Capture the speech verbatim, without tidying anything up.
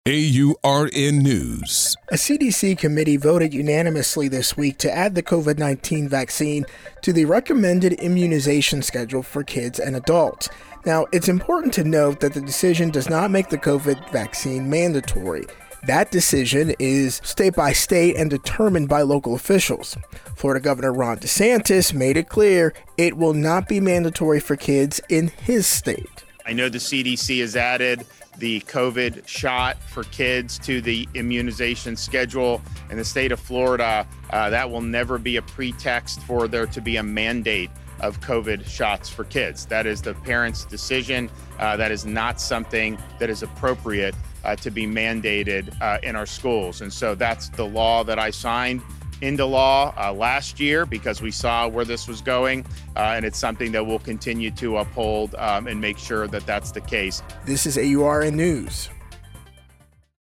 A U R N News. A C D C committee voted unanimously this week to add the COVID nineteen vaccine to the recommended immunization schedule for kids and adults. Now, it's important to note that the decision does not make the COVID vaccine mandatory. That decision is state by state and determined by local officials. Florida Governor Ron DeSantis made it clear it will not be mandatory for kids in his state. I know the C D C has added the COVID shot for kids to the immunization schedule in the state of Florida. Uh, that will never be a pretext for there to be a mandate of COVID shots for kids. That is the parents' decision. Uh, that is not something that is appropriate uh, to be mandated uh, in our schools. And so that's the law that I signed into law uh, last year because we saw where this was going, uh, and it's something that we'll continue to uphold um, and make sure that that's the case. This is A U R N News.